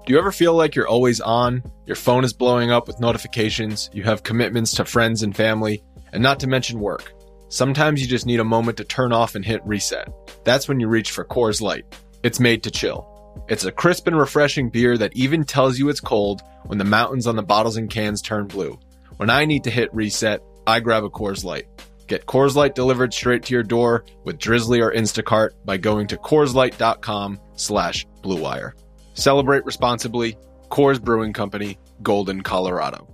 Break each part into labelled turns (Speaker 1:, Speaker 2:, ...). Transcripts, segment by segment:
Speaker 1: Do you ever feel like you're always on? Your phone is blowing up with notifications, you have commitments to friends and family, and not to mention work. Sometimes you just need a moment to turn off and hit reset. That's when you reach for Coors Light. It's made to chill. It's a crisp and refreshing beer that even tells you it's cold when the mountains on the bottles and cans turn blue. When I need to hit reset, I grab a Coors Light. Get Coors Light delivered straight to your door with Drizzly or Instacart by going to CoorsLight.com/Blue Wire. Celebrate responsibly. Coors Brewing Company, Golden, Colorado.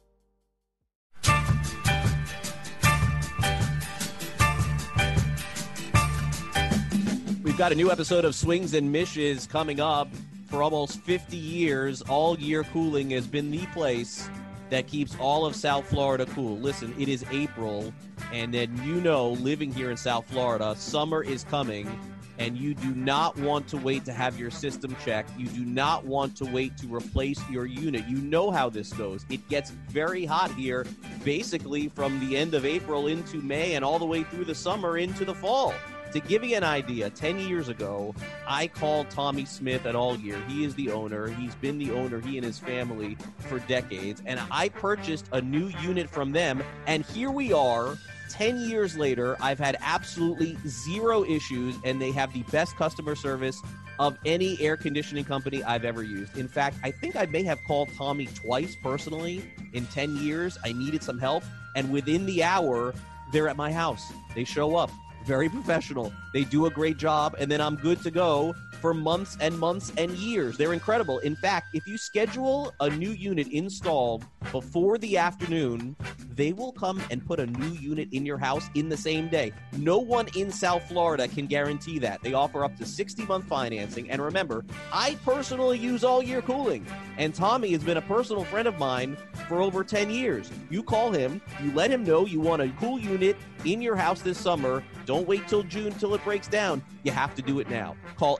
Speaker 2: We've got a new episode of Swings and Mishes coming up. For almost 50 years, All Year Cooling has been the place that keeps all of South Florida cool. Listen, it is April, and then living here in South Florida, summer is coming, and you do not want to wait to have your system checked. You do not want to wait to replace your unit. You know how this goes. It gets very hot here, basically from the end of April into May and all the way through the summer into the fall. To give you an idea, 10 years ago, I called Tommy Smith at All Year. He is the owner. He's been the owner, he and his family, for decades. And I purchased a new unit from them. And here we are, 10 years later. I've had absolutely zero issues, and they have the best customer service of any air conditioning company I've ever used. In fact, I think I may have called Tommy twice personally in 10 years. I needed some help. And within the hour, they're at my house. They show up. Very professional. They do a great job, and then I'm good to go for months and months and years. They're incredible. In fact, if you schedule a new unit installed before the afternoon, they will come and put a new unit in your house in the same day. No one in South Florida can guarantee that. They offer up to 60-month financing. And remember, I personally use All Year Cooling, and Tommy has been a personal friend of mine for over 10 years. You call him, you let him know you want a cool unit in your house this summer. Don't wait till June till it breaks down. You have to do it now. Call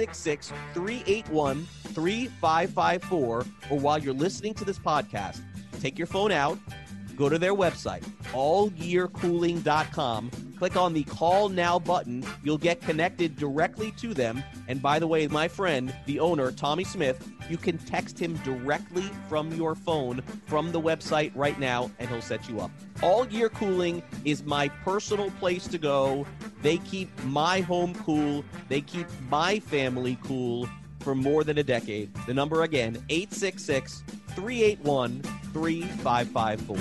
Speaker 2: 866-381-3554, or while you're listening to this podcast, take your phone out, go to their website, allyearcooling.com. Click on the Call Now button. You'll get connected directly to them. And by the way, my friend, the owner, Tommy Smith, you can text him directly from your phone from the website right now, and he'll set you up. All Year Cooling is my personal place to go. They keep my home cool. They keep my family cool for more than a decade. The number again, 866-381-3554.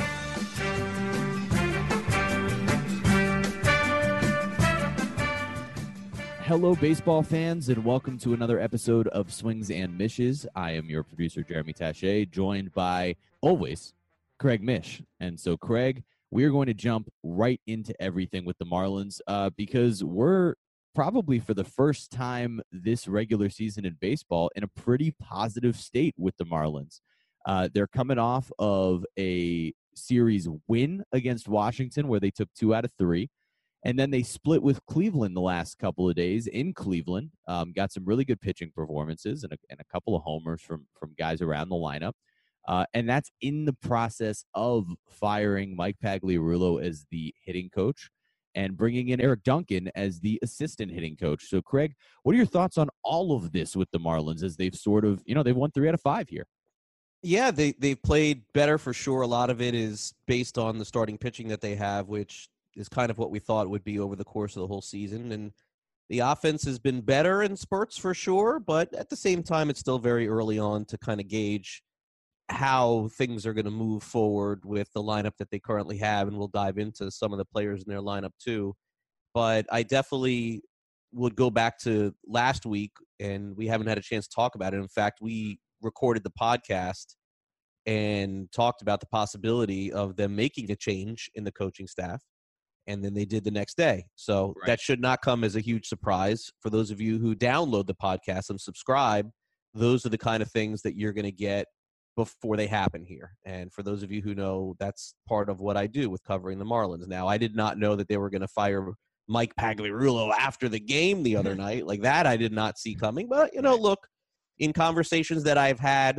Speaker 3: Hello, baseball fans, and welcome to another episode of Swings and Mishes. I am your producer, Jeremy Taché, joined by, always, Craig Mish. And so, Craig, we are going to jump right into everything with the Marlins because we're probably for the first time this regular season in baseball in a pretty positive state with the Marlins. They're coming off of a series win against Washington where they took 2 out of 3. And then they split with Cleveland the last couple of days in Cleveland. Got some really good pitching performances and a couple of homers from guys around the lineup. And that's in the process of firing Mike Pagliarulo as the hitting coach and bringing in Eric Duncan as the assistant hitting coach. So, Craig, what are your thoughts on all of this with the Marlins as they've sort of, they've won 3 out of 5 here?
Speaker 2: Yeah, they've played better for sure. A lot of it is based on the starting pitching that they have, which is kind of what we thought it would be over the course of the whole season. And the offense has been better in spurts for sure, but at the same time, it's still very early on to kind of gauge how things are going to move forward with the lineup that they currently have. And we'll dive into some of the players in their lineup too. But I definitely would go back to last week, and we haven't had a chance to talk about it. In fact, we recorded the podcast and talked about the possibility of them making a change in the coaching staff. And then they did the next day. So
Speaker 3: Right.
Speaker 2: That should not come as a huge surprise. For those of you who download the podcast and subscribe, those are the kind of things that you're going to get before they happen here. And for those of you who know, that's part of what I do with covering the Marlins. Now, I did not know that they were going to fire Mike Pagliarulo after the game the other night. Like that, I did not see coming. But, look, in conversations that I've had,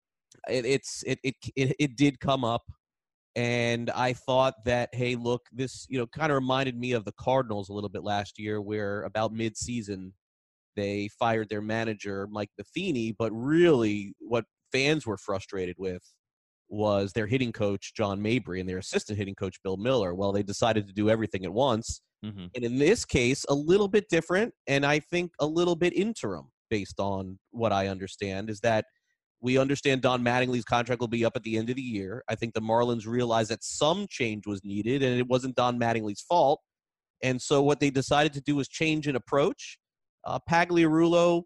Speaker 2: it did come up. And I thought that, hey, look, this, kind of reminded me of the Cardinals a little bit last year, where about mid-season they fired their manager, Mike Matheny, but really what fans were frustrated with was their hitting coach, John Mabry, and their assistant hitting coach, Bill Miller. Well, they decided to do everything at once. And in this case, a little bit different, and I think a little bit interim, based on what I understand, is that we understand Don Mattingly's contract will be up at the end of the year. I think the Marlins realized that some change was needed, and it wasn't Don Mattingly's fault. And so what they decided to do was change an approach. Pagliarulo,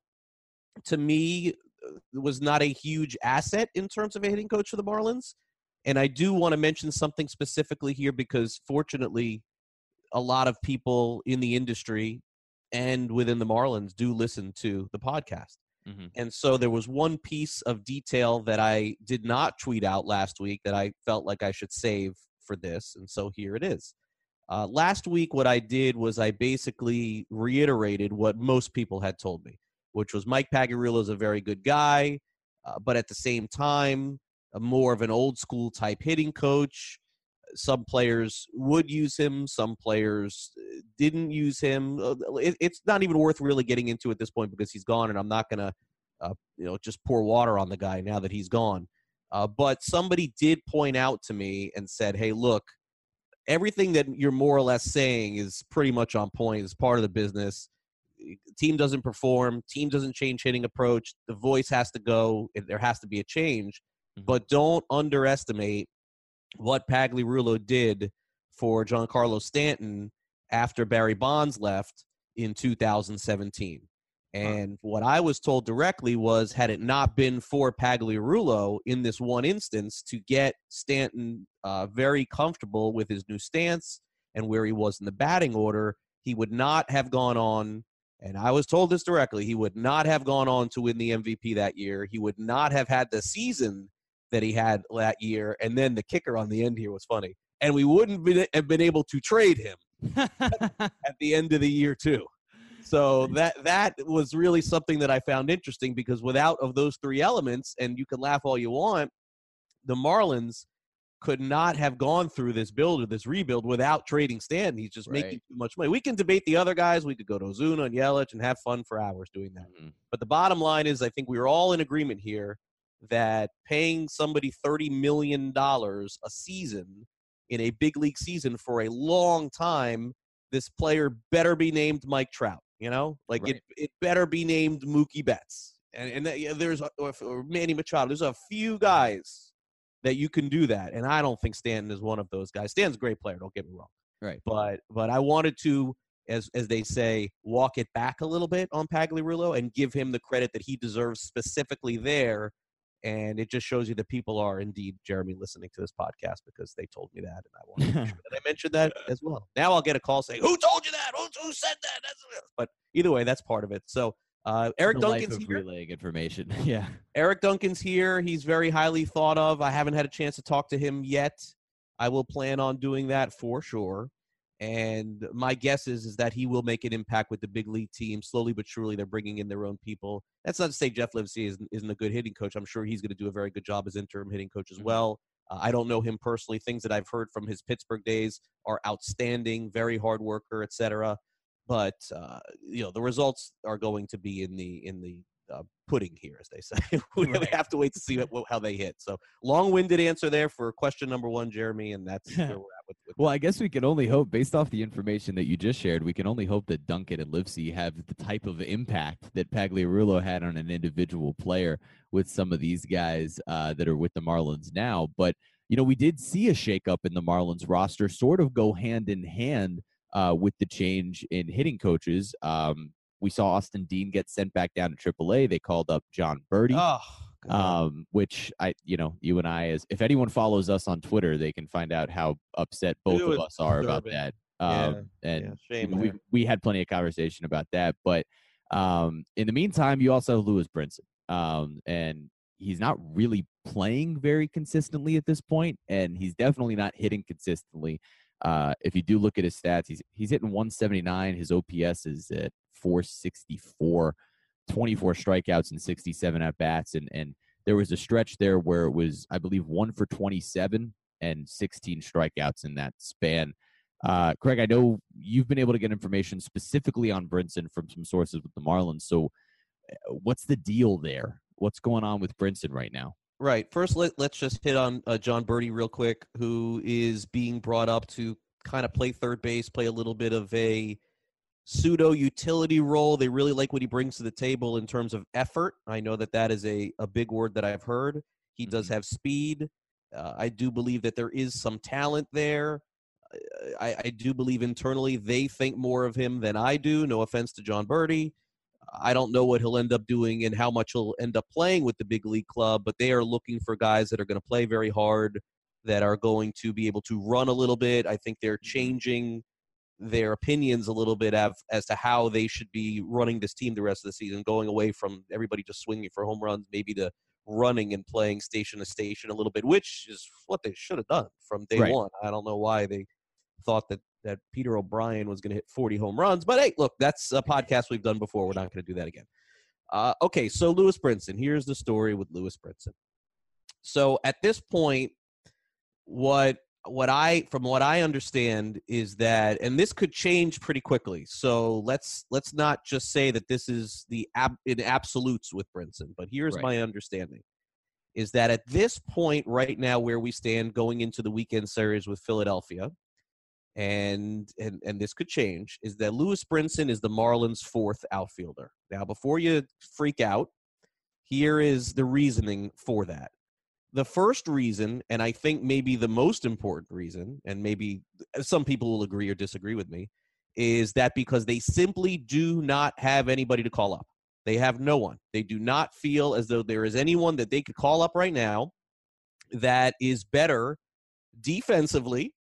Speaker 2: to me, was not a huge asset in terms of a hitting coach for the Marlins. And I do want to mention something specifically here because, fortunately, a lot of people in the industry and within the Marlins do listen to the podcast. And so there was one piece of detail that I did not tweet out last week that I felt like I should save for this. And so here it is. Last week, what I did was I basically reiterated what most people had told me, which was Mike Pagliarulo is a very good guy, but at the same time, more of an old school type hitting coach. Some players would use him. Some players didn't use him. It's not even worth really getting into at this point because he's gone, and I'm not going to, just pour water on the guy now that he's gone. But somebody did point out to me and said, hey, look, everything that you're more or less saying is pretty much on point. It's part of the business. Team doesn't perform. Team doesn't change hitting approach. The voice has to go. There has to be a change. But don't underestimate what Pagliarulo did for Giancarlo Stanton after Barry Bonds left in 2017. And what I was told directly was, had it not been for Pagliarulo in this one instance to get Stanton very comfortable with his new stance and where he was in the batting order, he would not have gone on, and I was told this directly, he would not have gone on to win the MVP that year. He would not have had the season that he had that year. And then the kicker on the end here was funny. And we wouldn't have been able to trade him at the end of the year, too. So that was really something that I found interesting because without of those three elements, and you can laugh all you want, the Marlins could not have gone through this build or this rebuild without trading Stanton. He's just making too much money. We can debate the other guys. We could go to Ozuna and Yelich and have fun for hours doing that. But the bottom line is I think we were all in agreement here that paying somebody $30 million a season in a big league season for a long time, this player better be named Mike Trout, it better be named Mookie Betts. And there's or Manny Machado. There's a few guys that you can do that. And I don't think Stanton is one of those guys. Stanton's a great player. Don't get me wrong.
Speaker 3: Right.
Speaker 2: But I wanted to, as they say, walk it back a little bit on Pagliarulo and give him the credit that he deserves specifically there. And it just shows you that people are indeed, Jeremy, listening to this podcast because they told me that, and I want to make sure that I mentioned that as well. Now I'll get a call saying, "Who told you that? Who said that?" But either way, that's part of it. So Eric Duncan's here.
Speaker 3: Relaying information. Yeah.
Speaker 2: Eric Duncan's here. He's very highly thought of. I haven't had a chance to talk to him yet. I will plan on doing that for sure. And my guess is that he will make an impact with the big league team. Slowly but surely, they're bringing in their own people. That's not to say Jeff Livesey isn't a good hitting coach. I'm sure he's going to do a very good job as interim hitting coach as well. I don't know him personally. Things that I've heard from his Pittsburgh days are outstanding, very hard worker, etc. But the results are going to be in the pudding here, as they say. We have to wait to see how they hit. So long-winded answer there for question number one, Jeremy, and that's where we're at.
Speaker 3: Well, I guess we can only hope, based off the information that you just shared, we can only hope that Duncan and Livesey have the type of impact that Pagliarulo had on an individual player with some of these guys that are with the Marlins now. But, we did see a shakeup in the Marlins roster sort of go hand in hand with the change in hitting coaches. We saw Austin Dean get sent back down to AAA. They called up John Birdie. Which you and I, if anyone follows us on Twitter, they can find out how upset both of us are about that. Shame we had plenty of conversation about that. But in the meantime, you also have Lewis Brinson, and he's not really playing very consistently at this point, and he's definitely not hitting consistently. If you do look at his stats, he's hitting 179. His OPS is at 464. 24 strikeouts and 67 at-bats, and there was a stretch there where it was, I believe, 1 for 27 and 16 strikeouts in that span. Craig, I know you've been able to get information specifically on Brinson from some sources with the Marlins. So what's the deal there? What's going on with Brinson right now?
Speaker 2: Right. First, let's just hit on John Birdie real quick, who is being brought up to kind of play third base, play a little bit of a pseudo-utility role. They really like what he brings to the table in terms of effort. I know that is a big word that I've heard. He does have speed. I do believe that there is some talent there. I do believe internally they think more of him than I do. No offense to John Birdie. I don't know what he'll end up doing and how much he'll end up playing with the big league club, but they are looking for guys that are going to play very hard, that are going to be able to run a little bit. I think they're changing their opinions a little bit as to how they should be running this team the rest of the season, going away from everybody just swinging for home runs, maybe to running and playing station to station a little bit, which is what they should have done from day one. I don't know why they thought that Peter O'Brien was going to hit 40 home runs. But, hey, look, that's a podcast we've done before. We're not going to do that again. Okay, so Lewis Brinson. Here's the story with Lewis Brinson. So at this point, from what I understand is that, and this could change pretty quickly. So let's not just say that this is in absolutes with Brinson. But here's my understanding. Is that at this point right now where we stand going into the weekend series with Philadelphia, and this could change, is that Lewis Brinson is the Marlins' fourth outfielder. Now, before you freak out, here is the reasoning for that. The first reason, and I think maybe the most important reason, and maybe some people will agree or disagree with me, is that because they simply do not have anybody to call up. They have no one. They do not feel as though there is anyone that they could call up right now that is better defensively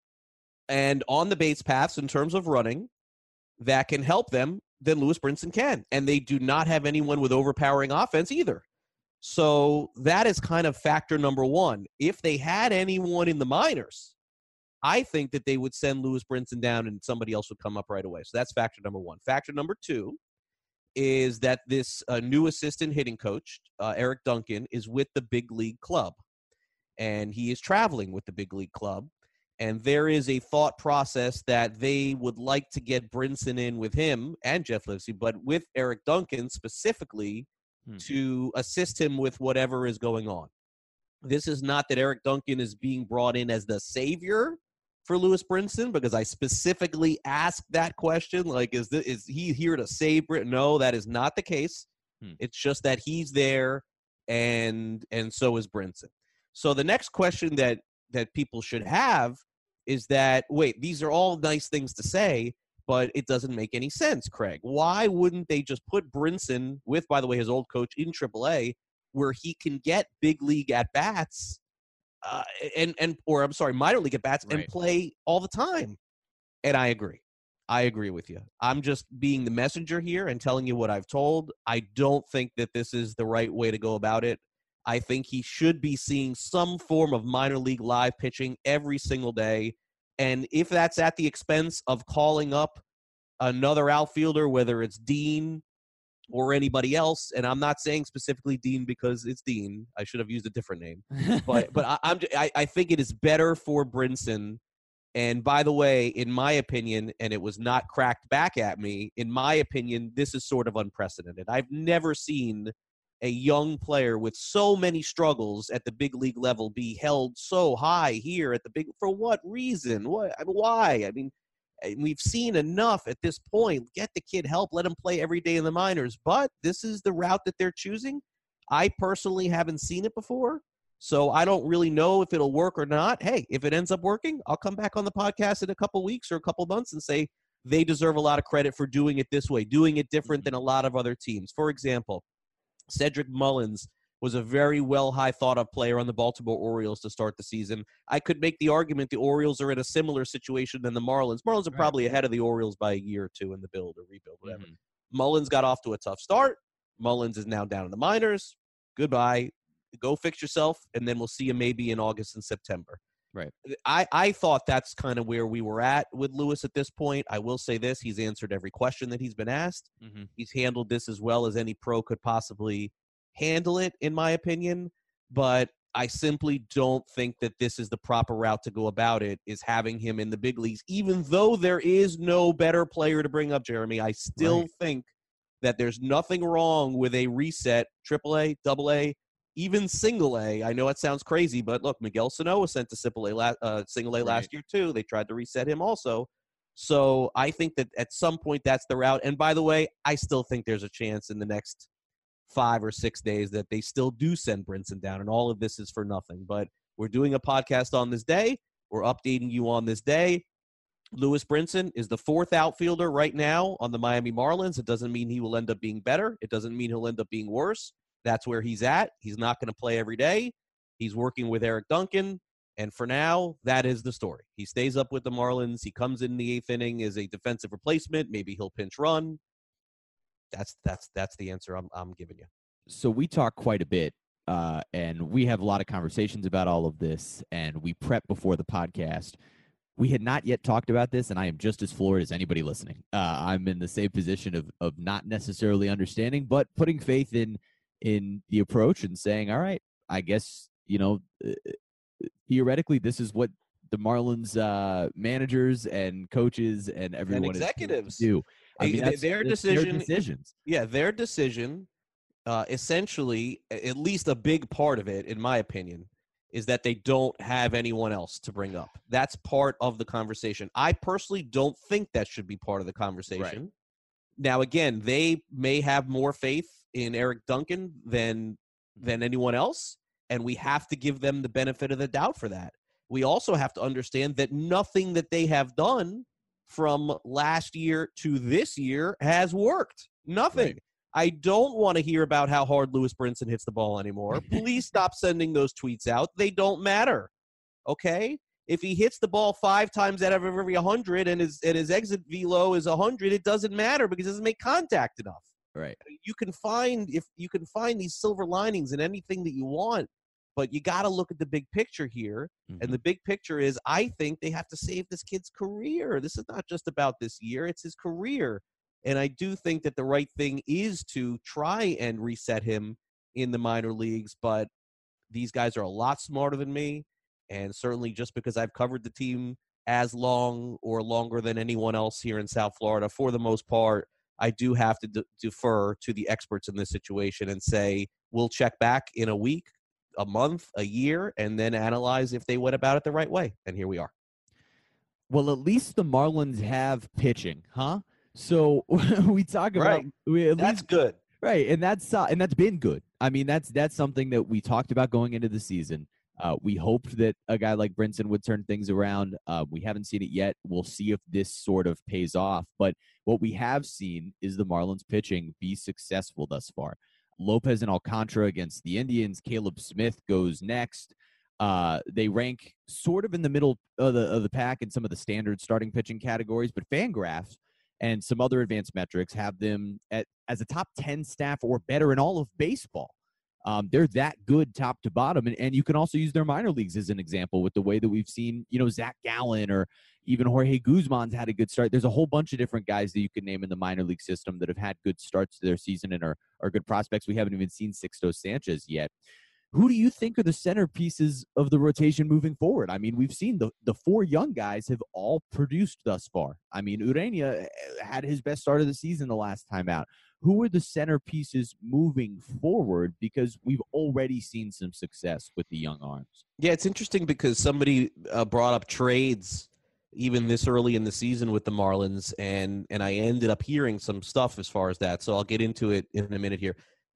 Speaker 2: and on the base paths in terms of running that can help them than Lewis Brinson can. And they do not have anyone with overpowering offense either. So that is kind of factor number one. If they had anyone in the minors, I think that they would send Lewis Brinson down and somebody else would come up right away. So that's factor number one. Factor number two is that this new assistant hitting coach, Eric Duncan, is with the big league club. And he is traveling with the big league club. And there is a thought process that they would like to get Brinson in with him and Jeff Livesey, but with Eric Duncan specifically to assist him with whatever is going on. This is not that Eric Duncan is being brought in as the savior for Lewis Brinson, because I specifically asked that question, like, is he here to save Brinson? No, that is not the case. It's just that he's there, and so is Brinson. So the next question that people should have is that, wait, these are all nice things to say, but it doesn't make any sense, Craig. Why wouldn't they just put Brinson with, by the way, his old coach in AAA, where he can get big league at-bats, minor league at-bats, and play all the time? And I agree. I agree with you. I'm just being the messenger here and telling you what I've told. I don't think that this is the right way to go about it. I think he should be seeing some form of minor league live pitching every single day. And if that's at the expense of calling up another outfielder, whether it's Dean or anybody else, and I'm not saying specifically Dean because it's Dean. I should have used a different name. But I think it is better for Brinson. And by the way, in my opinion, and it was not cracked back at me, in my opinion, this is sort of unprecedented. I've never seen a young player with so many struggles at the big league level be held so high here at the big. For what reason? Why? I mean, we've seen enough at this point. Get the kid help. Let him play every day in the minors. But this is the route that they're choosing. I personally haven't seen it before, so I don't really know if it'll work or not. Hey, if it ends up working, I'll come back on the podcast in a couple weeks or a couple months and say they deserve a lot of credit for doing it this way, doing it different than a lot of other teams. For example, Cedric Mullins was a very high thought of player on the Baltimore Orioles to start the season. I could make the argument the Orioles are in a similar situation than the Marlins. Marlins are probably ahead of the Orioles by a year or two in the build or rebuild, whatever. Mullins got off to a tough start. Mullins is now down in the minors. Goodbye. Go fix yourself, and then we'll see you maybe in August and September.
Speaker 3: Right.
Speaker 2: I thought that's kind of where we were at with Lewis at this point. I will say this. He's answered every question that he's been asked. He's handled this as well as any pro could possibly handle it, in my opinion. But I simply don't think that this is the proper route to go about it, is having him in the big leagues. Even though there is no better player to bring up, Jeremy, I still think that there's nothing wrong with a reset, AAA, AA, even single A. I know it sounds crazy, but look, Miguel Sano was sent to single A last year too. They tried to reset him also. So I think that at some point that's the route. And by the way, I still think there's a chance in the next 5 or 6 days that they still do send Brinson down, and all of this is for nothing. But we're doing a podcast on this day. We're updating you on this day. Lewis Brinson is the 4th outfielder right now on the Miami Marlins. It doesn't mean he will end up being better. It doesn't mean he'll end up being worse. That's where he's at. He's not going to play every day. He's working with Eric Duncan. And for now, that is the story. He stays up with the Marlins. He comes in the 8th inning as a defensive replacement. Maybe he'll pinch run. That's the answer I'm giving you.
Speaker 3: So we talk quite a bit, and we have a lot of conversations about all of this, and we prep before the podcast. We had not yet talked about this, and I am just as floored as anybody listening. I'm in the same position of not necessarily understanding, but putting faith in the approach and saying, all right, I guess, theoretically, this is what the Marlins managers and coaches and everyone
Speaker 2: and executives
Speaker 3: do. I mean,
Speaker 2: their decision.
Speaker 3: Their decisions.
Speaker 2: Yeah, their decision. Essentially, at least a big part of it, in my opinion, is that they don't have anyone else to bring up. That's part of the conversation. I personally don't think that should be part of the conversation. Right. Now, again, they may have more faith in Eric Duncan than anyone else, and we have to give them the benefit of the doubt for that. We also have to understand that nothing that they have done from last year to this year has worked. Nothing. Right. I don't want to hear about how hard Lewis Brinson hits the ball anymore. Please stop sending those tweets out. They don't matter. Okay? If he hits the ball 5 times out of every 100 and his exit velo is 100, it doesn't matter because it doesn't make contact enough.
Speaker 3: Right.
Speaker 2: You can find these silver linings in anything that you want, but you got to look at the big picture here. Mm-hmm. And the big picture is, I think they have to save this kid's career. This is not just about this year; it's his career. And I do think that the right thing is to try and reset him in the minor leagues, but these guys are a lot smarter than me. And certainly just because I've covered the team as long or longer than anyone else here in South Florida, for the most part, I do have to defer to the experts in this situation and say, we'll check back in a week, a month, a year, and then analyze if they went about it the right way. And here we are.
Speaker 3: Well, at least the Marlins have pitching, huh? So we talk about
Speaker 2: that's good,
Speaker 3: right? And that's been good. I mean, that's something that we talked about going into the season. We hoped that a guy like Brinson would turn things around. We haven't seen it yet. We'll see if this sort of pays off. But what we have seen is the Marlins pitching be successful thus far. Lopez and Alcantara against the Indians. Caleb Smith goes next. They rank sort of in the middle of the pack in some of the standard starting pitching categories, but Fangraphs and some other advanced metrics have them as a top 10 staff or better in all of baseball. They're that good top to bottom. And you can also use their minor leagues as an example with the way that we've seen, Zach Gallen or even Jorge Guzman's had a good start. There's a whole bunch of different guys that you can name in the minor league system that have had good starts to their season and are good prospects. We haven't even seen Sixto Sanchez yet. Who do you think are the centerpieces of the rotation moving forward? I mean, we've seen the 4 young guys have all produced thus far. I mean, Urena had his best start of the season the last time out. Who are the centerpieces moving forward? Because we've already seen some success with the young arms.
Speaker 2: Yeah, it's interesting because somebody brought up trades even this early in the season with the Marlins, and I ended up hearing some stuff as far as that. So I'll get into it in a minute here.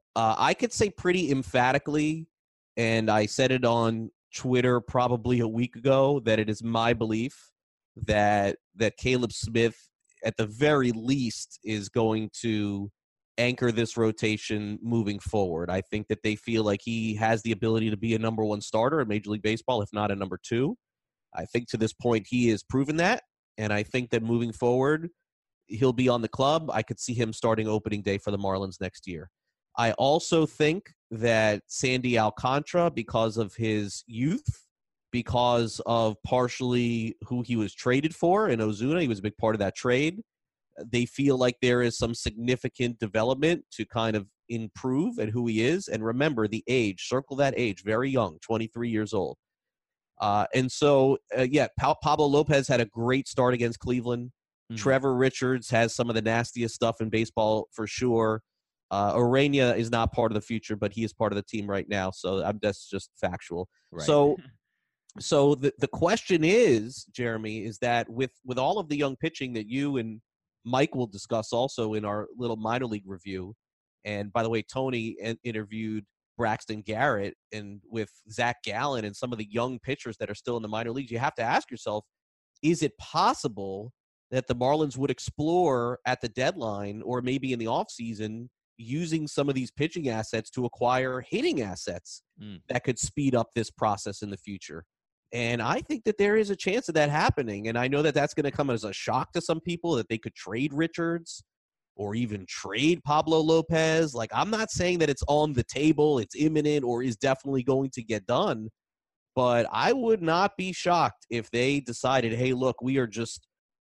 Speaker 2: I could say pretty emphatically, and I said it on Twitter probably a week ago, that it is my belief that Caleb Smith, at the very least, is going to anchor this rotation moving forward. I think that they feel like he has the ability to be a number 1 starter in Major League Baseball, if not a number 2. I think to this point he has proven that, and I think that moving forward he'll be on the club. I could see him starting opening day for the Marlins next year. I also think that Sandy Alcantara, because of his youth, because of partially who he was traded for in Ozuna, he was a big part of that trade. They feel like there is some significant development to kind of improve at who he is. And remember the age, circle that age, very young, 23 years old. Pablo Lopez had a great start against Cleveland. Mm-hmm. Trevor Richards has some of the nastiest stuff in baseball for sure. Urena is not part of the future, but he is part of the team right now. So that's just factual. Right. So the question is, Jeremy, is that with all of the young pitching that you and Mike will discuss also in our little minor league review, and by the way, Tony interviewed Braxton Garrett and with Zach Gallen and some of the young pitchers that are still in the minor leagues, you have to ask yourself, is it possible that the Marlins would explore at the deadline or maybe in the offseason using some of these pitching assets to acquire hitting assets that could speed up this process in the future? And I think that there is a chance of that happening. And I know that that's going to come as a shock to some people that they could trade Richards or even trade Pablo Lopez. Like, I'm not saying that it's on the table, it's imminent, or is definitely going to get done. But I would not be shocked if they decided, hey, look, we are just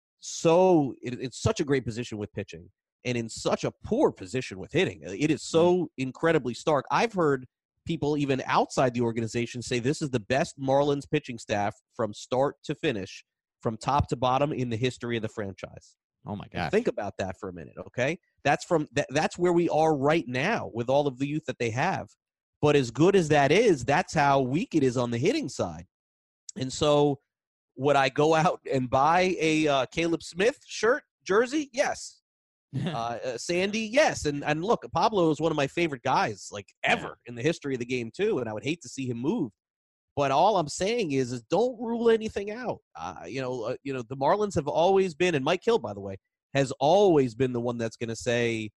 Speaker 2: it's such a great position with pitching and in such a poor position with hitting. It is so incredibly stark. I've heard people even outside the organization say this is the best Marlins pitching staff from start to finish, from top to bottom in the history of the franchise.
Speaker 3: Oh my gosh.
Speaker 2: Think about that for a minute, okay? That's where we are right now with all of the youth that they have. But as good as that is, that's how weak it is on the hitting side. And so would I go out and buy a Caleb Smith jersey? Yes. Sandy, yes. And look, Pablo is one of my favorite guys, like, ever in the history of the game, too, and I would hate to see him move. But all I'm saying is don't rule anything out. The Marlins have always been, and Mike Hill, by the way, has always been the one that's going to say,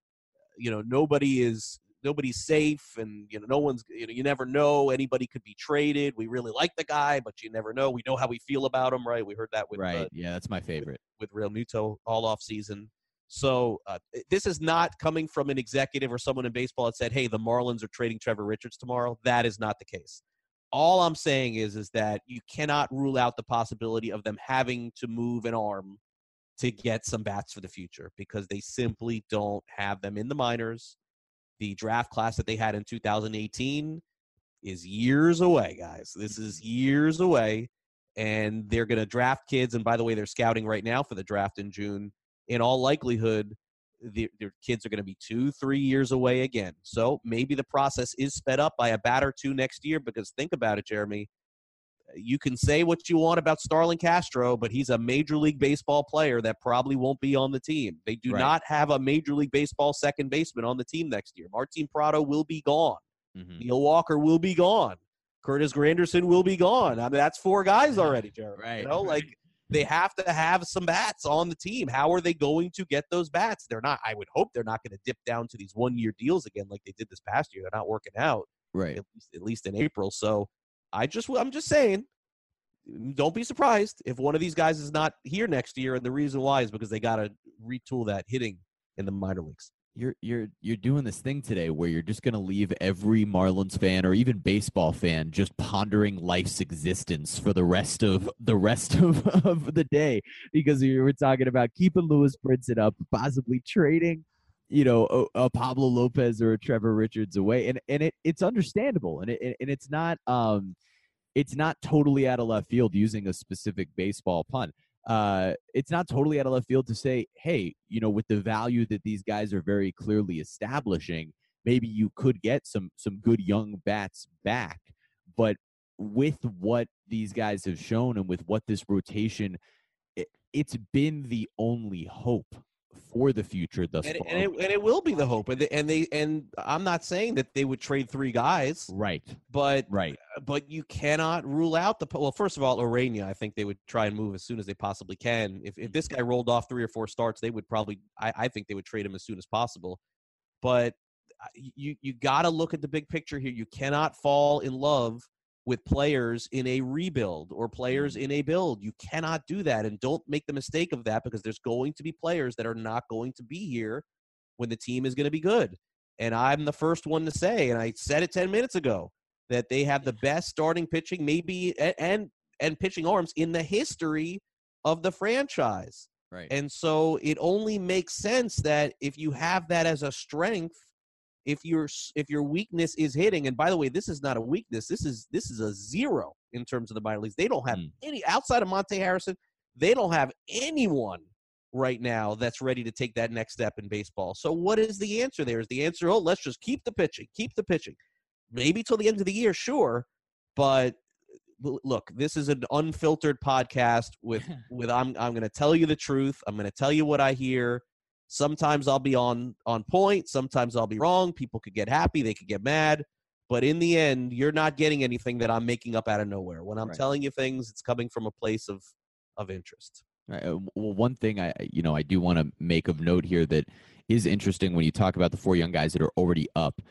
Speaker 2: nobody's safe, and no one's, you never know, anybody could be traded. We really like the guy, but you never know. We know how we feel about him, right? We heard that with
Speaker 3: yeah, that's my favorite
Speaker 2: with Real Muto all off season. So this is not coming from an executive or someone in baseball that said, hey, the Marlins are trading Trevor Richards tomorrow. That is not the case. All I'm saying is that you cannot rule out the possibility of them having to move an arm to get some bats for the future because they simply don't have them in the minors. The draft class that they had in 2018 is years away, guys. This is years away, and they're going to draft kids. And by the way, they're scouting right now for the draft in June. In all likelihood, their kids are going to be 2-3 years away again. So maybe the process is sped up by a bat or two next year because think about it, Jeremy. You can say what you want about Starlin Castro, but he's a Major League Baseball player that probably won't be on the team. They do not have a Major League Baseball second baseman on the team next year. Martin Prado will be gone. Mm-hmm. Neil Walker will be gone. Curtis Granderson will be gone. I mean, that's 4 guys already, Jeremy.
Speaker 3: Right.
Speaker 2: They have to have some bats on the team. How are they going to get those bats? They're not. I would hope they're not going to dip down to these 1-year deals again like they did this past year. They're not working out,
Speaker 3: right?
Speaker 2: At least in April. So I'm just saying, don't be surprised if one of these guys is not here next year, and the reason why is because they got to retool that hitting in the minor leagues.
Speaker 3: You're doing this thing today where you're just going to leave every Marlins fan or even baseball fan just pondering life's existence for the rest of the day, because you were talking about keeping Lewis Brinson up, possibly trading, a Pablo Lopez or a Trevor Richards away, and it's understandable, and it's not totally out of left field using a specific baseball pun. It's not totally out of left field to say, hey, with the value that these guys are very clearly establishing, maybe you could get some good young bats back. But with what these guys have shown and with what this rotation, it's been the only hope for the future thus far.
Speaker 2: And it will be the hope. And I'm not saying that they would trade 3 guys.
Speaker 3: Right.
Speaker 2: But you cannot rule out well, first of all, Urena, I think they would try and move as soon as they possibly can. If this guy rolled off 3 or 4 starts, they would probably, I think they would trade him as soon as possible. But you got to look at the big picture here. You cannot fall in love with players in a rebuild or players in a build. You cannot do that, and don't make the mistake of that, because there's going to be players that are not going to be here when the team is going to be good. And I'm the first one to say, and I said it 10 minutes ago, that they have the best starting pitching maybe and pitching arms in the history of the franchise.
Speaker 3: Right.
Speaker 2: And so it only makes sense that if you have that as a strength, if your weakness is hitting, and by the way, this is not a weakness. This is a zero in terms of the minor leagues. They don't have any outside of Monte Harrison. They don't have anyone right now that's ready to take that next step in baseball. So what is the answer there? Is the answer, let's just keep the pitching. Maybe till the end of the year, sure. But look, this is an unfiltered podcast with I'm going to tell you the truth. I'm going to tell you what I hear. Sometimes I'll be on point. Sometimes I'll be wrong. People could get happy. They could get mad. But in the end, you're not getting anything that I'm making up out of nowhere. When I'm telling you things, it's coming from a place of interest.
Speaker 3: Right. Well, one thing I do want to make of note here that is interesting when you talk about the 4 young guys that are already up.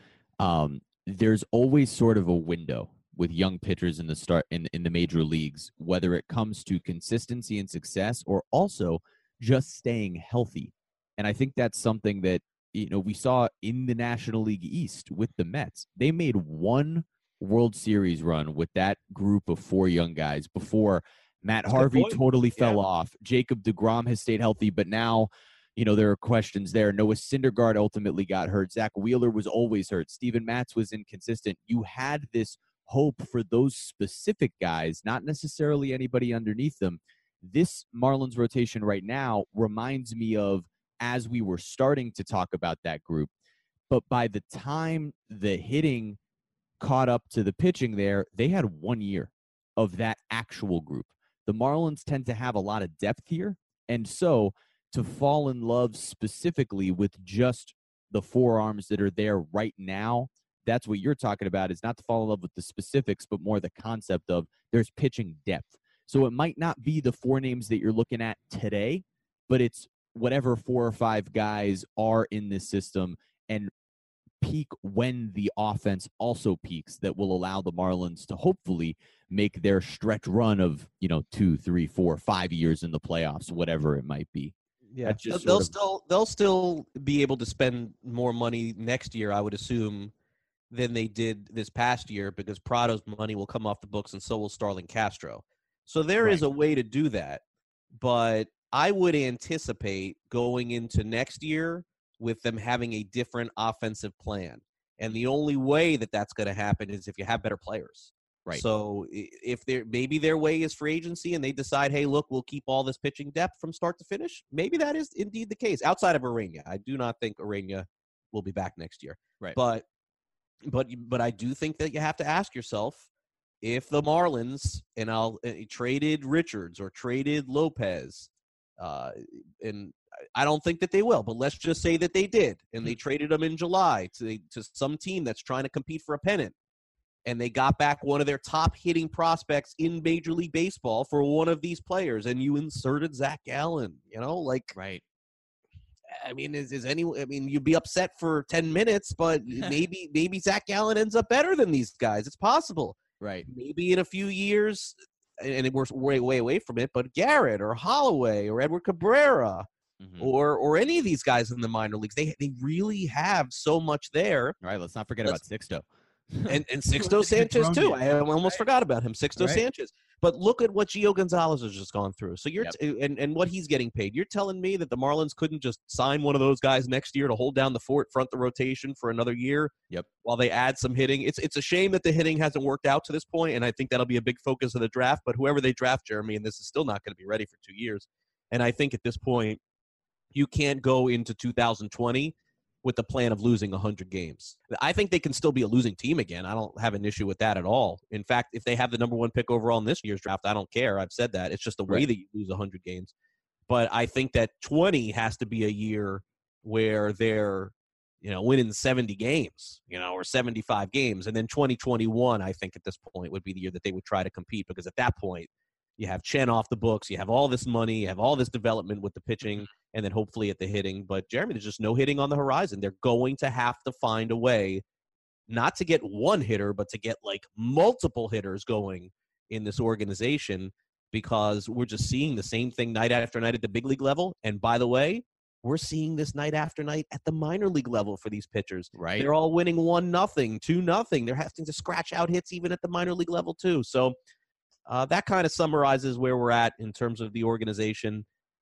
Speaker 3: There's always sort of a window with young pitchers in the major leagues, whether it comes to consistency and success or also just staying healthy. And I think that's something that, we saw in the National League East with the Mets. They made one World Series run with that group of 4 young guys before Matt Harvey totally fell off. Jacob deGrom has stayed healthy, but now, there are questions there. Noah Syndergaard ultimately got hurt. Zach Wheeler was always hurt. Steven Matz was inconsistent. You had this hope for those specific guys, not necessarily anybody underneath them. This Marlins rotation right now reminds me of as we were starting to talk about that group. But by the time the hitting caught up to the pitching there, they had 1 year of that actual group. The Marlins tend to have a lot of depth here. And so to fall in love specifically with just the 4 arms that are there right now, that's what you're talking about, is not to fall in love with the specifics, but more the concept of there's pitching depth. So it might not be the 4 names that you're looking at today, but it's whatever 4 or 5 guys are in this system and peak when the offense also peaks that will allow the Marlins to hopefully make their stretch run of, 2, 3, 4, 5 years in the playoffs, whatever it might be.
Speaker 2: Yeah, they'll still be able to spend more money next year, I would assume, than they did this past year, because Prado's money will come off the books and so will Starlin Castro. So there is a way to do that, but I would anticipate going into next year with them having a different offensive plan. And the only way that that's going to happen is if you have better players.
Speaker 3: Right.
Speaker 2: So if maybe their way is free agency and they decide, hey, look, we'll keep all this pitching depth from start to finish. Maybe that is indeed the case. Outside of Urena, I do not think Urena will be back next year.
Speaker 3: Right.
Speaker 2: But I do think that you have to ask yourself, if the Marlins traded Richards or traded Lopez, and I don't think that they will, but let's just say that they did, and they traded them in July to some team that's trying to compete for a pennant, and they got back one of their top hitting prospects in Major League Baseball for one of these players, and you inserted Zach Gallen,
Speaker 3: right.
Speaker 2: I mean, you'd be upset for 10 minutes, but maybe Zach Gallen ends up better than these guys. It's possible.
Speaker 3: Right.
Speaker 2: Maybe in a few years, and we're way away from it, but Garrett or Holloway or Edward Cabrera or any of these guys in the minor leagues, they really have so much there.
Speaker 3: All right, let's not forget about Sixto.
Speaker 2: And Sixto Sanchez, too. I almost forgot about him, Sixto Sanchez. But look at what Gio Gonzalez has just gone through. So and what he's getting paid. You're telling me that the Marlins couldn't just sign one of those guys next year to hold down the fort, front the rotation for another year?
Speaker 3: Yep.
Speaker 2: While they add some hitting. It's a shame that the hitting hasn't worked out to this point, and I think that'll be a big focus of the draft. But whoever they draft, Jeremy, and this is still not going to be ready for 2 years. And I think at this point, you can't go into 2020 with the plan of losing 100 games. I think they can still be a losing team again. I don't have an issue with that at all. In fact, if they have the number 1 pick overall in this year's draft, I don't care. I've said that. It's just the way that you lose 100 games. But I think that 20 has to be a year where they're, winning 70 games, or 75 games. And then 2021, I think at this point would be the year that they would try to compete, because at that point, you have Chen off the books, you have all this money, you have all this development with the pitching, and then hopefully at the hitting. But, Jeremy, there's just no hitting on the horizon. They're going to have to find a way not to get one hitter, but to get, multiple hitters going in this organization, because we're just seeing the same thing night after night at the big league level. And, by the way, we're seeing this night after night at the minor league level for these pitchers.
Speaker 3: Right.
Speaker 2: They're all winning 1-0, 2-0. They're having to scratch out hits even at the minor league level, too. So that kind of summarizes where we're at in terms of the organization.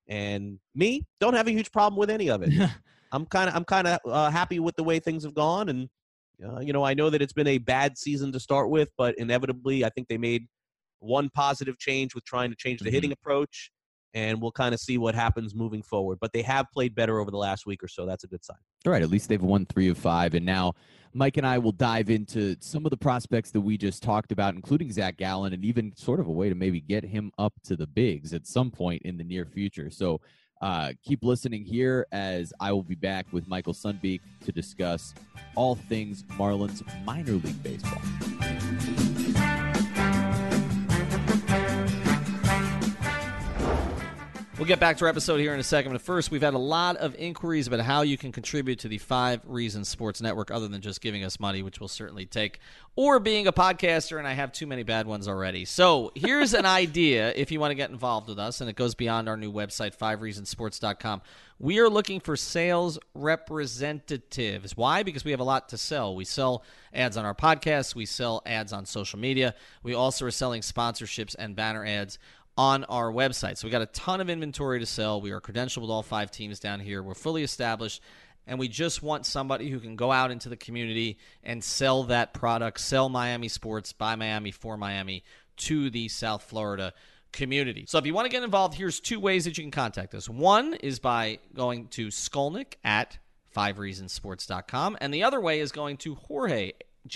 Speaker 2: And me, don't have a huge problem with any of it. I'm kind of happy with the way things have gone, and I know that it's been a bad season to start with, but inevitably, I think they made one positive change with trying to change the hitting approach, and we'll kind of see what happens moving forward. But they have played better over the last week or so. That's a good sign.
Speaker 3: All right, at least they've won 3 of 5, and now Mike and I will dive into some of the prospects that we just talked about, including Zach Gallen, and even sort of a way to maybe get him up to the bigs at some point in the near future. So keep listening here as I will be back with Michael Sunbeek to discuss all things Marlins minor league baseball.
Speaker 4: We'll get back to our episode here in a second, but first, we've had a lot of inquiries about how you can contribute to the 5 Reasons Sports Network other than just giving us money, which we'll certainly take, or being a podcaster, and I have too many bad ones already. So here's an idea if you want to get involved with us, and it goes beyond our new website, 5reasonsports.com. We are looking for sales representatives. Why? Because we have a lot to sell. We sell ads on our podcasts. We sell ads on social media. We also are selling sponsorships and banner ads on our website. So we got a ton of inventory to sell. We are credentialed with all 5 teams down here. We're fully established, and we just want somebody who can go out into the community and sell that product, sell Miami sports by Miami for Miami to the South Florida community. So if you want to get involved, here's 2 ways that you can contact us. One is by going to Skolnick at 5reasonsports.com, and the other way is going to Jorge,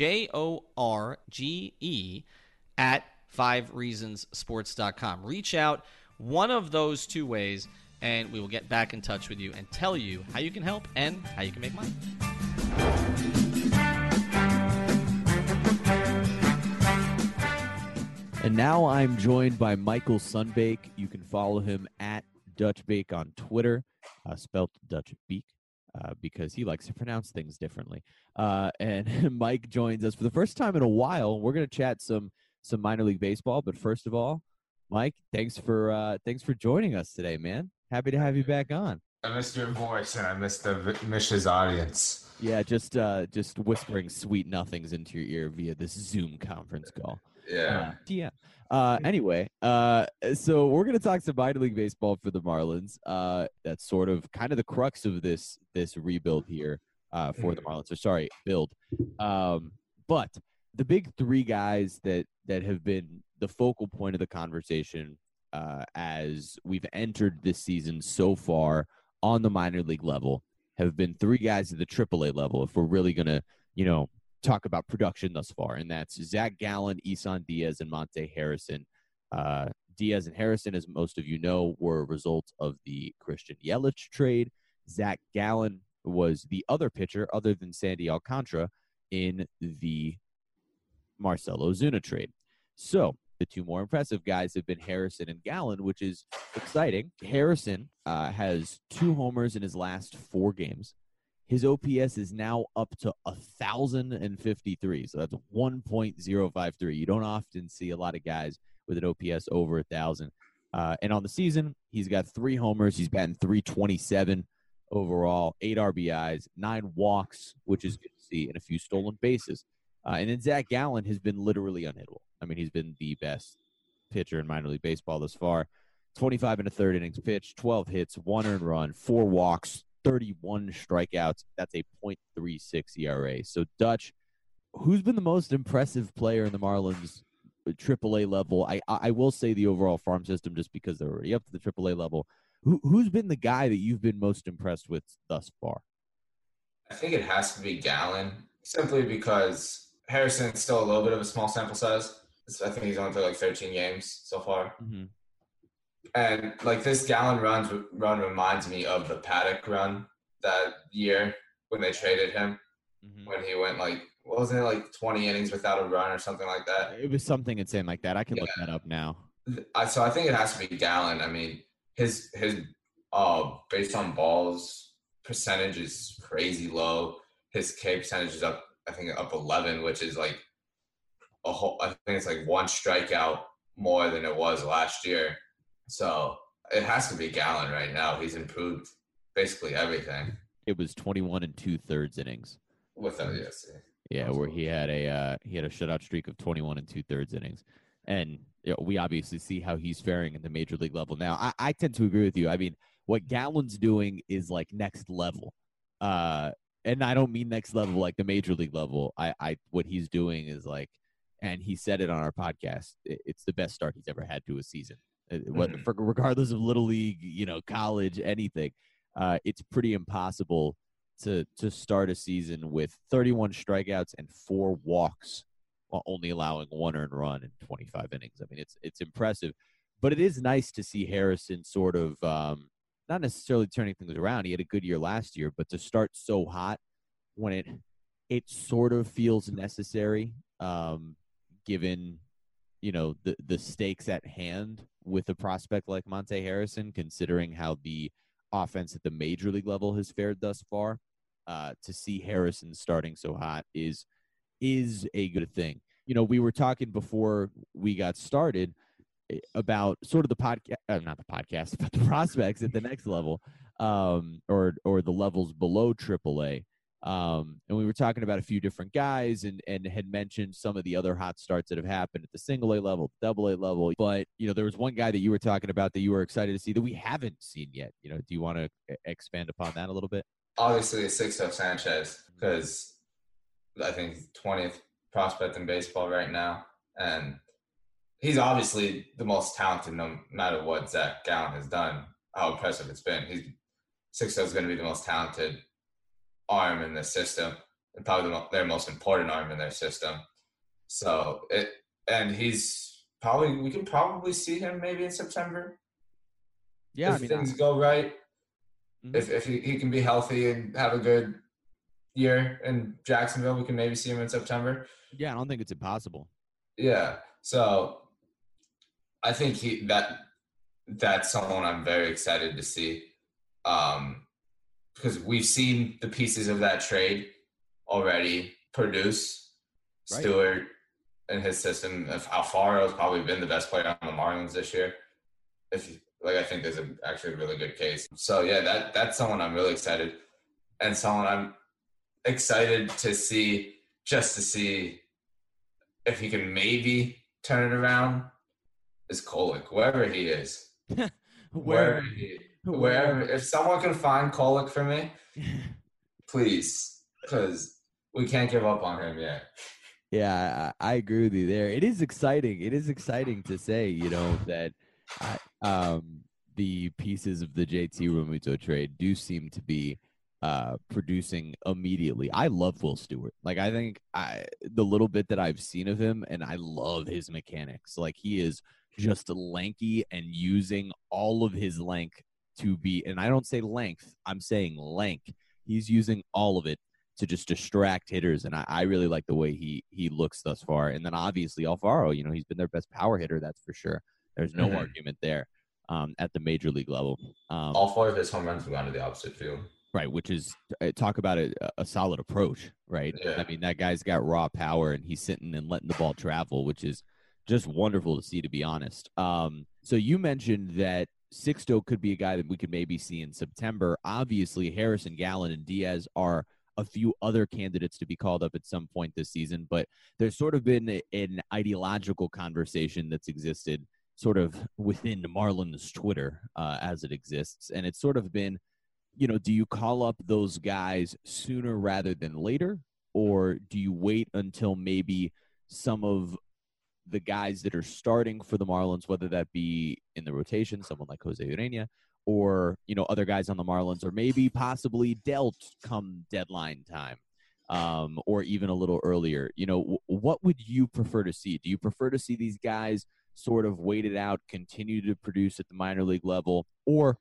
Speaker 4: Jorge, at 5reasonsports.com. Reach out one of those 2 ways, and we will get back in touch with you and tell you how you can help and how you can make money.
Speaker 3: And now I'm joined by Michael Sunbeek. You can follow him at DutchBake on Twitter, spelled Dutch Beak, because he likes to pronounce things differently. And Mike joins us for the first time in a while. We're going to chat some minor league baseball, but first of all, Mike, thanks for joining us today, man. Happy to have you back on.
Speaker 5: I missed your voice and I missed the Mish's audience.
Speaker 3: Yeah, just whispering sweet nothings into your ear via this Zoom conference call.
Speaker 5: Yeah.
Speaker 3: Anyway, so we're gonna talk some minor league baseball for the Marlins. That's sort of kind of the crux of this rebuild here for the Marlins. Or sorry, build. But the big 3 guys that have been the focal point of the conversation as we've entered this season so far on the minor league level have been 3 guys at the AAA level. If we're really going to, talk about production thus far, and that's Zach Gallen, Isan Diaz, and Monte Harrison. Diaz and Harrison, as most of you know, were a result of the Christian Yelich trade. Zach Gallen was the other pitcher other than Sandy Alcantara in the Marcell Ozuna trade. So the 2 more impressive guys have been Harrison and Gallen, which is exciting. Harrison has 2 homers in his last 4 games. His OPS is now up to 1,053, so that's 1.053. You don't often see a lot of guys with an OPS over 1,000. And on the season, he's got 3 homers. He's batting .327 overall, 8 RBIs, 9 walks, which is good to see, and a few stolen bases. And then Zach Gallen has been literally unhittable. I mean, he's been the best pitcher in minor league baseball thus far. 25 1/3 innings pitched, 12 hits, 1 earned run, 4 walks, 31 strikeouts. That's a .36 ERA. So, Dutch, who's been the most impressive player in the Marlins AAA level? I will say the overall farm system just because they're already up to the AAA level. Who's been the guy that you've been most impressed with thus far?
Speaker 5: I think it has to be Gallen, simply because Harrison's still a little bit of a small sample size. I think he's only played like 13 games so far. Mm-hmm. And like this Gallen run reminds me of the Paddock run that year when they traded him, when he went wasn't it like 20 innings without a run or something like that?
Speaker 3: It was something insane like that. I can look that up now.
Speaker 5: So I think it has to be Gallen. I mean, his based on balls percentage is crazy low. His K percentage is up 11, which is like I think it's like 1 strikeout more than it was last year. So it has to be Gallen right now. He's improved basically everything.
Speaker 3: It was 21 2/3 innings.
Speaker 5: With yes.
Speaker 3: Yeah, where he had a shutout streak of 21 2/3 innings. And we obviously see how he's faring in the major league level now. I tend to agree with you. I mean, what Gallen's doing is like next level. And I don't mean next level like the major league level. What he's doing is like, and he said it on our podcast, it's the best start he's ever had to a season. Regardless of little league, college, anything, it's pretty impossible to start a season with 31 strikeouts and 4 walks while only allowing 1 earned run in 25 innings. I mean, it's impressive, but it is nice to see Harrison sort of not necessarily turning things around. He had a good year last year, but to start so hot when it sort of feels necessary, given the stakes at hand with a prospect like Monte Harrison, considering how the offense at the major league level has fared thus far. To see Harrison starting so hot is a good thing. We were talking before we got started about sort of the podcast, not the podcast, but the prospects at the next level, or the levels below AAA. And we were talking about a few different guys and had mentioned some of the other hot starts that have happened at the single A level, double A level. But, there was one guy that you were talking about that you were excited to see that we haven't seen yet. Do you want to expand upon that a little bit?
Speaker 5: Obviously, Sixto Sanchez, because I think he's 20th prospect in baseball right now. And he's obviously the most talented no matter what Zach Gallen has done, how impressive it's been. Sixto is going to be the most talented arm in the system, and probably their most important arm in their system. So we can probably see him maybe in September.
Speaker 3: Yeah,
Speaker 5: if things go right.
Speaker 3: Mm-hmm.
Speaker 5: If he can be healthy and have a good year in Jacksonville, we can maybe see him in September.
Speaker 3: Yeah, I don't think it's impossible.
Speaker 5: Yeah, so I think that's someone I'm very excited to see. Because we've seen the pieces of that trade already produce. Right. Stewart and his system. Alfaro's probably been the best player on the Marlins this year. I think there's actually a really good case. So yeah, that's someone I'm really excited, and someone I'm excited to see just to see if he can maybe turn it around is Kolek, wherever he is. Wherever. If someone can find Kolek for me, please, because we can't give up on him yet.
Speaker 3: Yeah, I agree with you there. It is exciting. It is exciting to say, that the pieces of the JT Realmuto trade do seem to be producing immediately. I love Will Stewart. Like, I think the little bit that I've seen of him, and I love his mechanics. Like, he is just lanky and using all of his length to be, and I don't say length, I'm saying length. He's using all of it to just distract hitters, and I really like the way he looks thus far. And then obviously Alfaro, he's been their best power hitter, that's for sure. There's no argument there at the major league level.
Speaker 5: All 4 of his home runs have gone to the opposite field.
Speaker 3: Right, which is, talk about a solid approach, right?
Speaker 5: Yeah.
Speaker 3: I mean, that guy's got raw power, and he's sitting and letting the ball travel, which is just wonderful to see, to be honest. So you mentioned that Sixto could be a guy that we could maybe see in September. Obviously, Harrison, Gallen, and Diaz are a few other candidates to be called up at some point this season, but there's sort of been an ideological conversation that's existed sort of within Marlins Twitter as it exists, and it's sort of been, do you call up those guys sooner rather than later, or do you wait until maybe some of the guys that are starting for the Marlins, whether that be in the rotation, someone like Jose Urena, or, other guys on the Marlins, or maybe possibly dealt come deadline time, or even a little earlier? What would you prefer to see? Do you prefer to see these guys sort of wait it out, continue to produce at the minor league level, or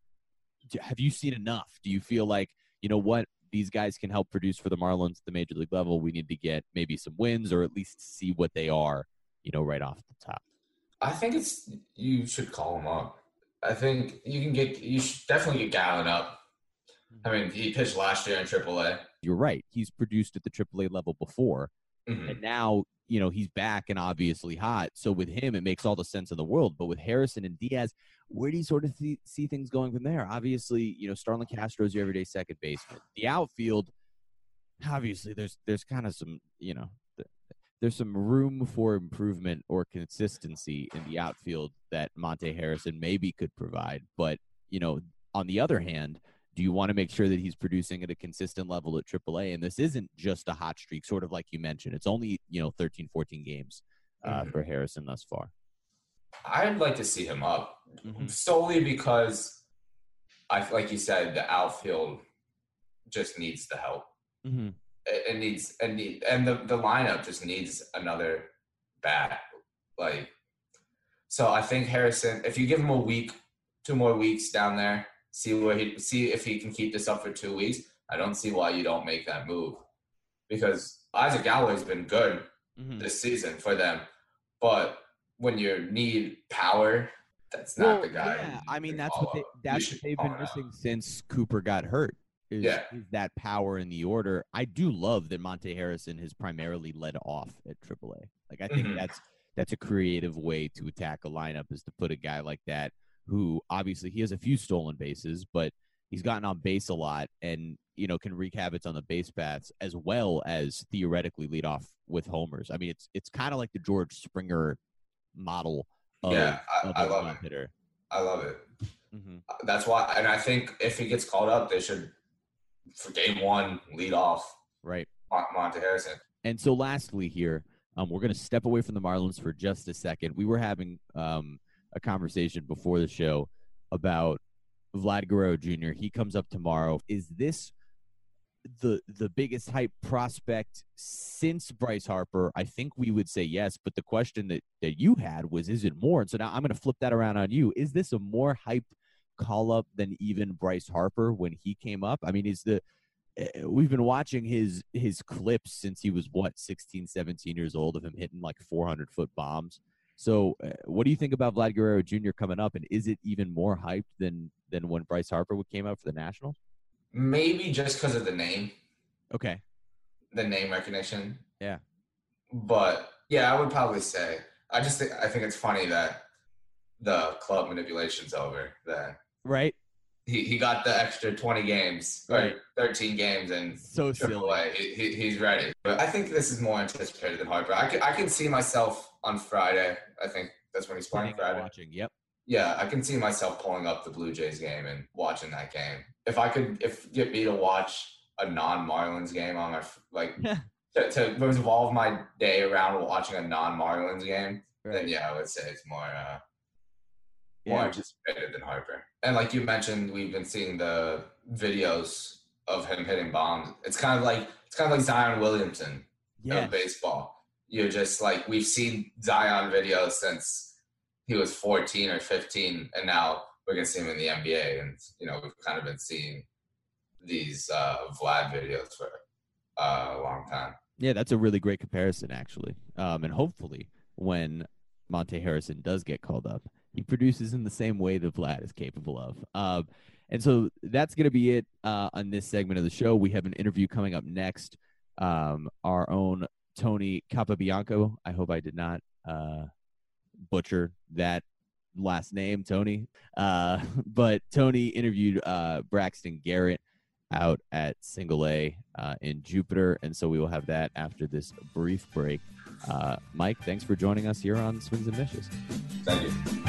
Speaker 3: have you seen enough? Do you feel like, these guys can help produce for the Marlins at the major league level? We need to get maybe some wins, or at least see what they are, right off the top.
Speaker 5: I think you should call him up. I think you should definitely get Gallen up. I mean, he pitched last year in AAA.
Speaker 3: You're right. He's produced at the AAA level before,
Speaker 5: mm-hmm.
Speaker 3: and now, he's back and obviously hot. So with him, it makes all the sense in the world. But with Harrison and Diaz, where do you sort of see things going from there? Obviously, Starlin Castro's your everyday second baseman. The outfield, obviously, there's kind of some, there's some room for improvement or consistency in the outfield that Monte Harrison maybe could provide. But, on the other hand, do you want to make sure that he's producing at a consistent level at AAA? And this isn't just a hot streak, sort of like you mentioned. It's only, 13, 14 games for Harrison thus far.
Speaker 5: I'd like to see him up solely because like you said, the outfield just needs the help.
Speaker 3: Mm-hmm.
Speaker 5: It needs and the lineup just needs another bat. So I think Harrison, if you give him 2 more weeks down there, see if he can keep this up for 2 weeks. I don't see why you don't make that move, because Isaac Galloway's been good this season for them, but when you need power, that's not the guy.
Speaker 3: Yeah, I mean that's what they've been missing since Cooper got hurt. Is that power in the order. I do love that Monte Harrison has primarily led off at AAA. I think that's a creative way to attack a lineup, is to put a guy like that who obviously he has a few stolen bases, but he's gotten on base a lot and, can wreak havoc on the base paths as well as theoretically lead off with homers. I mean, it's kind of like the George Springer model of
Speaker 5: I love
Speaker 3: it. Hitter.
Speaker 5: I love it.
Speaker 3: Mm-hmm.
Speaker 5: That's why, and I think if he gets called up, they should, for game 1, lead off
Speaker 3: right
Speaker 5: Monte Harrison.
Speaker 3: And so lastly here, we're going to step away from the Marlins for just a second. We were having a conversation before the show about Vlad Guerrero Jr. He comes up tomorrow. Is this the biggest hype prospect since Bryce Harper? I think we would say yes, but the question that you had was, is it more? And so now I'm going to flip that around on you. Is this a more hyped call-up than even Bryce Harper when he came up? I mean, we've been watching his clips since he was 16, 17 years old of him hitting like 400-foot bombs. So what do you think about Vlad Guerrero Jr. coming up, and is it even more hyped than when Bryce Harper came out for the Nationals?
Speaker 5: Maybe just because of the name.
Speaker 3: Okay.
Speaker 5: The name recognition.
Speaker 3: Yeah.
Speaker 5: But yeah, I would probably say I think it's funny that the club manipulation's over. That
Speaker 3: right.
Speaker 5: He got the extra 20 games,
Speaker 3: right?
Speaker 5: 13 games, and
Speaker 3: so silly.
Speaker 5: He's ready. But I think this is more anticipated than Harper. I can see myself on Friday. I think that's when he's playing Friday.
Speaker 3: Watching, yep.
Speaker 5: Yeah, I can see myself pulling up the Blue Jays game and watching that game. If get me to watch a non-Marlins game on my to revolve my day around watching a non-Marlins game, then yeah, I would say it's more anticipated than Harper. And like you mentioned, we've been seeing the videos of him hitting bombs. It's kind of like Zion Williamson of baseball. You're just like, we've seen Zion videos since he was 14 or 15, and now we're gonna see him in the NBA. And we've kind of been seeing these Vlad videos for a long time. Yeah,
Speaker 3: that's a really great comparison, actually. And hopefully, when Monte Harrison does get called up, he produces in the same way that Vlad is capable of. And so that's going to be it on this segment of the show. We have an interview coming up next. Our own Tony Capabianco. I hope I did not butcher that last name, Tony. But Tony interviewed Braxton Garrett out at Single A in Jupiter. And so we will have that after this brief break. Mike, thanks for joining us here on Swings and Mishes.
Speaker 5: Thank you.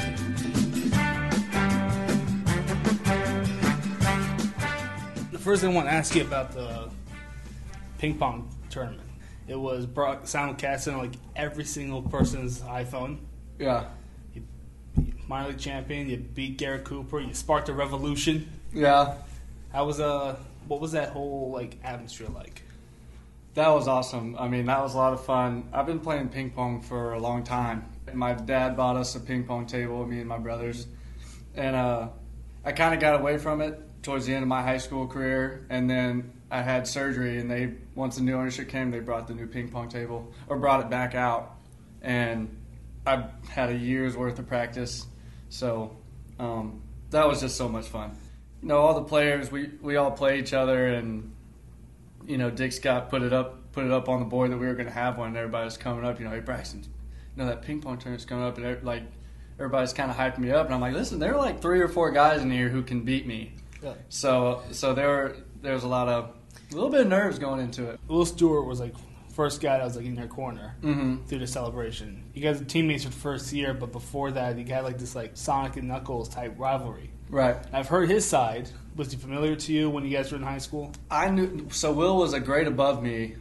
Speaker 6: The first thing I want to ask you about the ping pong tournament. It was simulcast on like every single person's iPhone.
Speaker 7: Yeah.
Speaker 6: You minor league champion. You beat Garrett Cooper. You sparked a revolution.
Speaker 7: Yeah.
Speaker 6: What was that whole atmosphere like?
Speaker 7: That was awesome. I mean, that was a lot of fun. I've been playing ping pong for a long time. My dad bought us a ping pong table, me and my brothers. And I kind of got away from it towards the end of my high school career. And then I had surgery, and once the new ownership came, they brought the new ping pong table, or brought it back out. And I had a year's worth of practice. So that was just so much fun. All the players, we all play each other, and Dick Scott put it up on the board that we were going to have one, and everybody was coming up, hey, Braxton, that ping pong tournament's coming up, and everybody's kind of hyping me up, and I'm like, listen, there are 3 or 4 guys in here who can beat me. Yeah. So there was a little bit of nerves going into it.
Speaker 6: Will Stewart was first guy that was like in your corner through the celebration. You guys were teammates for the first year, but before that, you had like this like Sonic and Knuckles type rivalry.
Speaker 7: Right.
Speaker 6: I've heard his side. Was he familiar to you when you guys were in high school?
Speaker 7: I knew. So Will was a grade above me.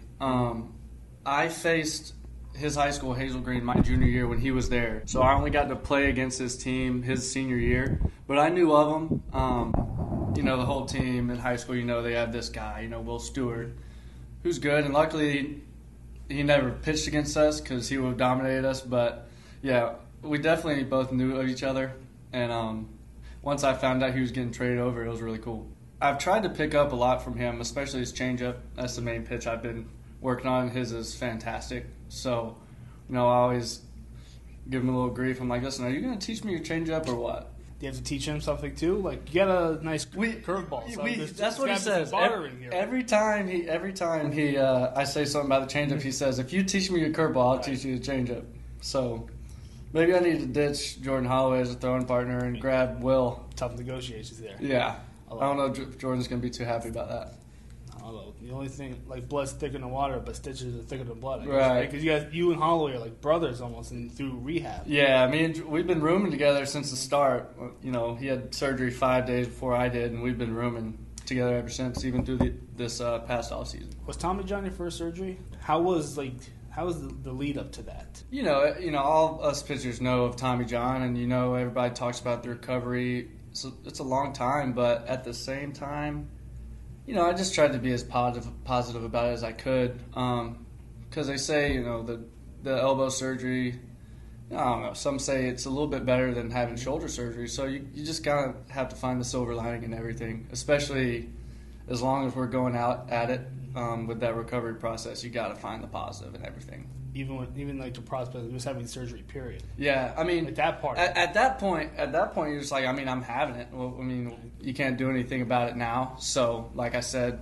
Speaker 7: I faced his high school, Hazel Green, my junior year when he was there. So I only got to play against his team his senior year. But I knew of him. The whole team in high school, they have this guy, Will Stewart, who's good. And luckily, he never pitched against us because he would have dominated us. But, yeah, we definitely both knew of each other. And once I found out he was getting traded over, it was really cool. I've tried to pick up a lot from him, especially his changeup. That's the main pitch I've been working on. His is fantastic. So, I always give him a little grief. I'm like, listen, are you going to teach me your changeup or what?
Speaker 6: Do you have to teach him something too? Like, you got a nice curveball. So
Speaker 7: that's what he says. Every time he I say something about the changeup, he says, if you teach me your curveball, I'll teach you the changeup. So maybe I need to ditch Jordan Holloway as a throwing partner and grab Will.
Speaker 6: Tough negotiations there.
Speaker 7: Yeah. I don't know if Jordan's going to be too happy about that.
Speaker 6: I don't know. The only thing, like, blood's thicker than water, but stitches are thicker than blood. I guess,
Speaker 7: right.
Speaker 6: Because you and Holloway are like brothers almost through rehab.
Speaker 7: Yeah, we've been rooming together since the start. He had surgery 5 days before I did, and we've been rooming together ever since, even through this past off season.
Speaker 6: Was Tommy John your first surgery? How was the lead up to that?
Speaker 7: All us pitchers know of Tommy John, and everybody talks about the recovery. So it's a long time, but at the same time, I just tried to be as positive about it as I could. Because they say, the elbow surgery, I don't know, some say it's a little bit better than having shoulder surgery. So you just kind of have to find the silver lining in everything, especially as long as we're going out at it with that recovery process. You got to find the positive in everything.
Speaker 6: Even like the prospect of just having surgery, period.
Speaker 7: Yeah,
Speaker 6: like that part.
Speaker 7: At that point, you're just like, I'm having it. Well, you can't do anything about it now. So, like I said,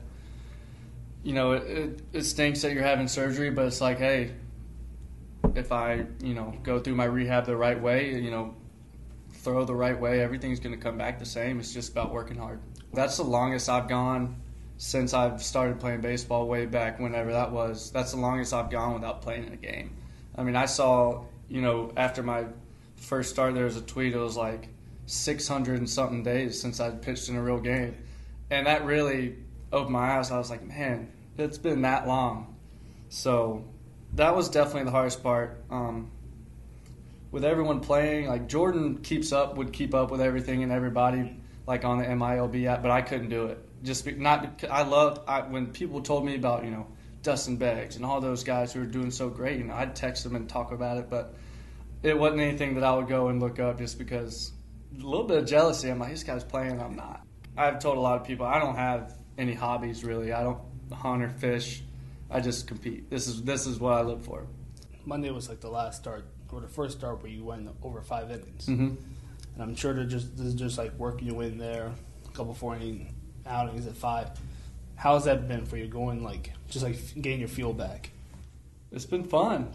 Speaker 7: it stinks that you're having surgery, but it's like, hey, if I, go through my rehab the right way, throw the right way, everything's going to come back the same. It's just about working hard. That's the longest I've gone since I've started playing baseball way back whenever that was. That's the longest I've gone without playing in a game. I saw, after my first start, there was a tweet, it was like 600 and something days since I'd pitched in a real game. And that really opened my eyes. I was like, man, it's been that long. So that was definitely the hardest part. With everyone playing, like Jordan would keep up with everything and everybody, like on the MILB app, but I couldn't do it. When people told me about, Dustin Beggs and all those guys who were doing so great, I'd text them and talk about it, but it wasn't anything that I would go and look up just because a little bit of jealousy. I'm like, this guy's playing, I'm not. I've told a lot of people I don't have any hobbies really. I don't hunt or fish. I just compete. This is what I live for.
Speaker 6: Monday was like the last start, or the first start where you went over 5 innings.
Speaker 7: Mm-hmm.
Speaker 6: And I'm sure this is just like working your way in there, a couple 4-inning outings at 5. How has that been for you, going getting your feel back?
Speaker 7: It's been fun.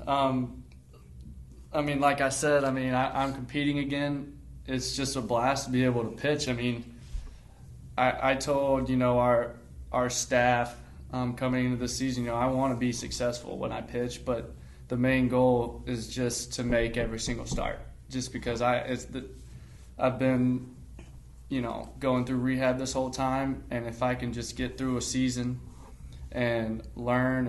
Speaker 7: Like I said, I'm competing again. It's just a blast to be able to pitch. I told, our staff coming into the season, I want to be successful when I pitch, but the main goal is just to make every single start. Just because I've been going through rehab this whole time, and if I can just get through a season and learn,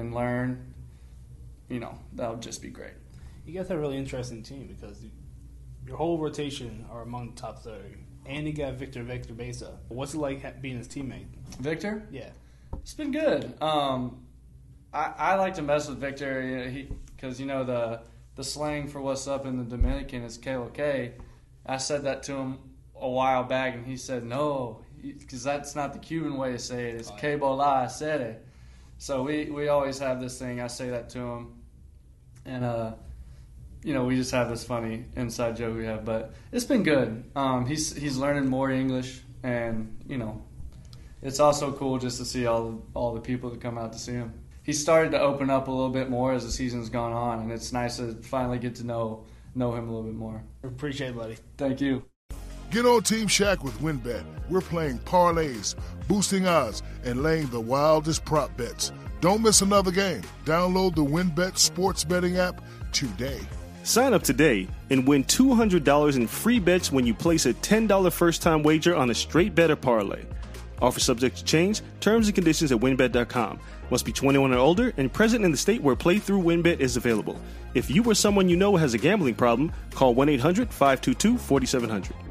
Speaker 7: that would just be great.
Speaker 6: You guys have a really interesting team because your whole rotation are among the top 30, and you got Victor Besa. What's it like being his teammate?
Speaker 7: Victor?
Speaker 6: Yeah.
Speaker 7: It's been good. I like to mess with Victor because, the slang for what's up in the Dominican is KLK. I said that to him a while back, and he said no, because that's not the Cuban way to say it. It's que bola sere. So we always have this thing. I say that to him, and we just have this funny inside joke we have. But it's been good. He's learning more English, and it's also cool just to see all the people that come out to see him. He's started to open up a little bit more as the season's gone on, and it's nice to finally get to know him a little bit more.
Speaker 6: Appreciate it, buddy.
Speaker 7: Thank you.
Speaker 8: Get on Team Shaq with WinBet. We're playing parlays, boosting odds, and laying the wildest prop bets. Don't miss another game. Download the WinBet sports betting app today.
Speaker 9: Sign up today and win $200 in free bets when you place a $10 first-time wager on a straight bet or parlay. Offer subject to change. Terms and conditions at winbet.com. Must be 21 or older and present in the state where playthrough WinBet is available. If you or someone you know has a gambling problem, call 1-800-522-4700.